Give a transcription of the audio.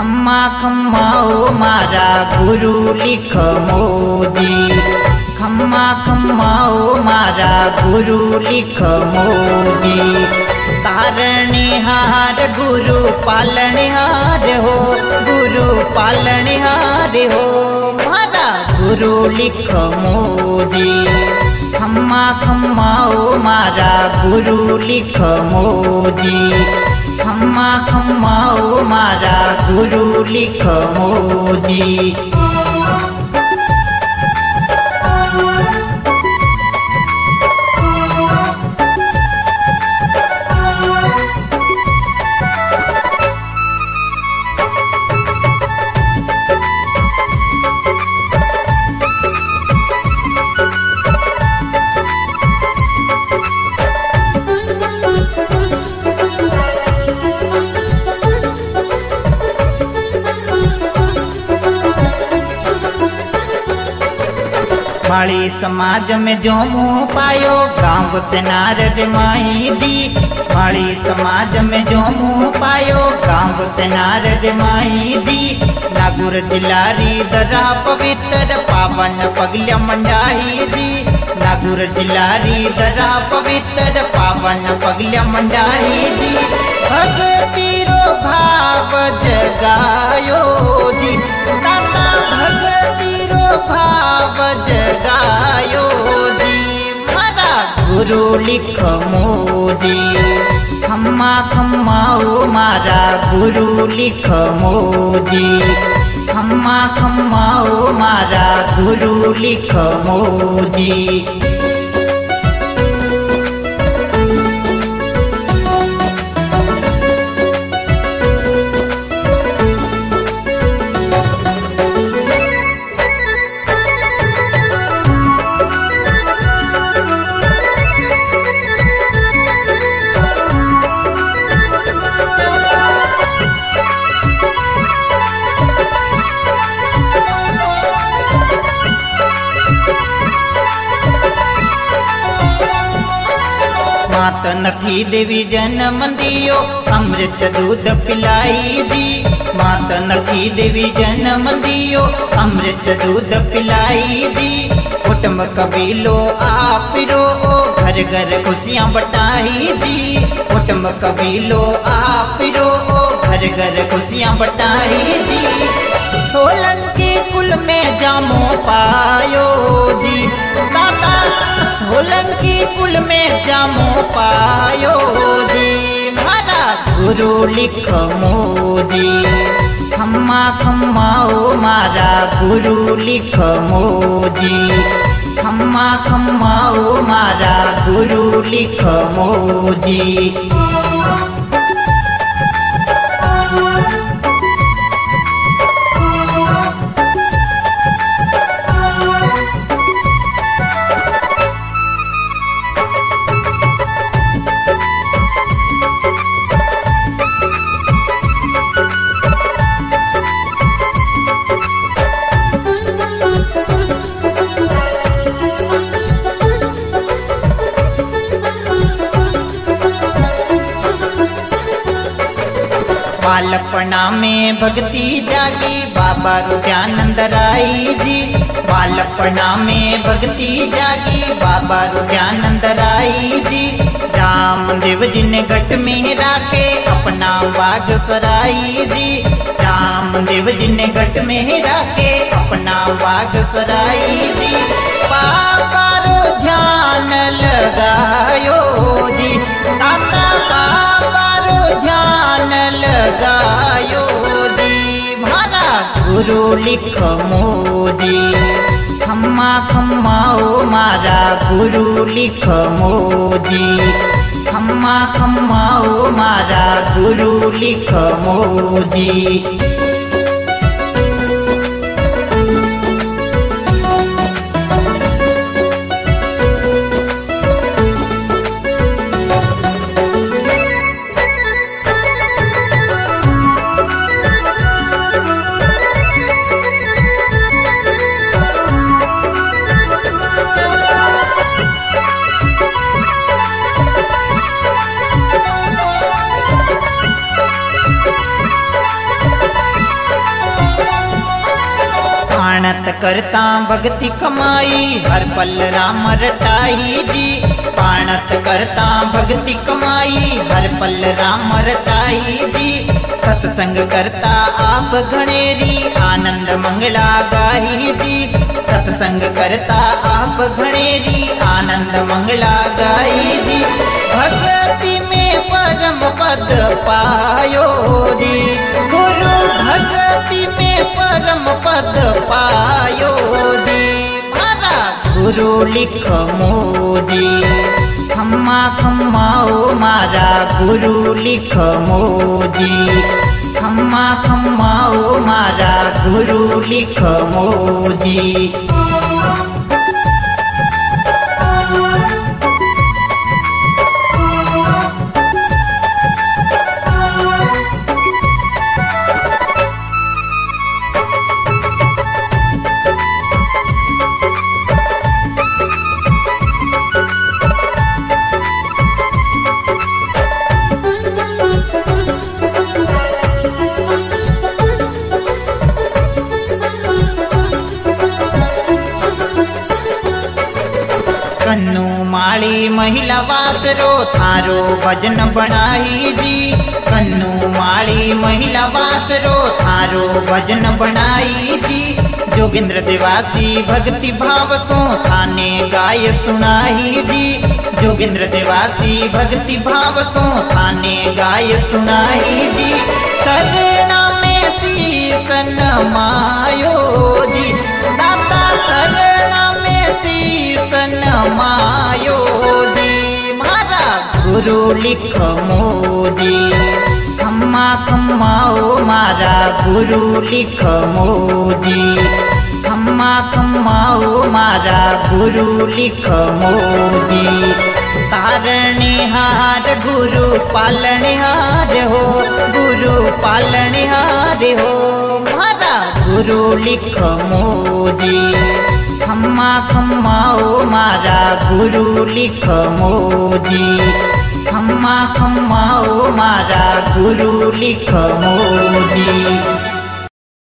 खम्मा खम्मा ओ मारा गुरु लिख मोजी। खम्मा खम्मा ओ मारा गुरु लिख मोजी। तारणिहार गुरु पालनिहार हो, गुरु पालनिहार हो मारा गुरु लिख मोजी। खम्मा खम्मा ओ मारा गुरु लिख मोजी। खम्मा खम्मा ओ मारा गुरु लिख मोजी। माड़ी समाज में जो मुँह पायो गाँव से नारद माई जी। माड़ी समाज में जो मुँह पायो गाँव से नारद माई जी। नागुर जिलारी दरा पवित्र पावन पगल मंडाई जी। नागुर जिलारी दरा पवित्र पावन पगल मंडाई जी। भगती रो भाव जगायो जी, दाता भगती रो भाव जगायो जी मारा गुरु लिख मोजी। खम्मा खम्मा ओ मारा गुरु लिख मोजी। खम्मा खम्मा ओ मारा गुरु लिख मोजी। मात नथी देवी जन्म दियो अमृत दूध पिलाई जी। मात नथी देवी जन्म दियो अमृत दूध पिलाई जी। कुटुंब कबीलो आपिरो घर घर खुशियाँ बटाई जी। कुटुंब कबीलो आपिरो घर घर खुशियाँ बटाई जी। सोलंकी कुल में जामो पायो जी, दाता सोलंकी कुल में जामो पायो जी मारा गुरु लिख मोजी। खम्मा खम्मा ओ मारा गुरु लिख मोजी। खम्मा खम्मा ओ मारा गुरु लिख मोजी। बालपना में भक्ति जागी बाबा रुद्रानंद राई जी। बालपना में भक्ति जागी बाबा रुद्रानंद राई जी। रामदेव जी ने घट में राखे अपना बाग सराई जी। रामदेव जी ने घट में राखे अपना बाग सराई जी। बाबा रो ध्यान लगायो जी, दाता बाबा रो ध्यान लगायो जी मारा गुरु लिख मोजी। खम्मा खम्मा ओ मारा गुरु लिख मोजी। खम्मा खम्मा ओ मारा गुरु लिख मोजी। पाणत करता भक्ति कमाई हर पल राम रटाई जी। पाणत करता भक्ति कमाई हर पल राम रटाई जी। सत्संग करता आप घणेरी आनंद मंगला गाही जी। सत्संग करता आप घणेरी आनंद मंगला गाही जी। भक्ति में परम पद पायो जी। गुरु भक्ति में परम पद पायो जी। मारा गुरु लिख मोजी खम्मा खम्माओ मारा गुरु लिख मोजी। खम्मा खम्माओ मारा गुरु लिख मोजी। कन्नू माड़ी महिला वासरो थारो भजन बनाई जी। कन्नू माड़ी महिला वासरो थारो भजन बनाई जी। जोगिंद्र देवासी भक्ति भाव सो थाने गाय सुनाई जी। जोगिंद्र देवासी भक्ति भाव सो थाने गाय सुनाई जी। शरणा में शीसन मायो जी। दाता शरणा में शीसन मायो जी। मारा गुरु लिख मोजी खम्मा खम्माओ मारा गुरु लिख मोजी। खम्मा खम्माओ मारा गुरु लिख मोजी। तारणिहार गुरु पालनिहार हो। गुरु पालनिहार हो मारा गुरु लिख मोजी। खम्मा खम्माओ मारा गुरु लिख मोजी। खम्मा खम्माओ मारा गुरु लिख मोजी।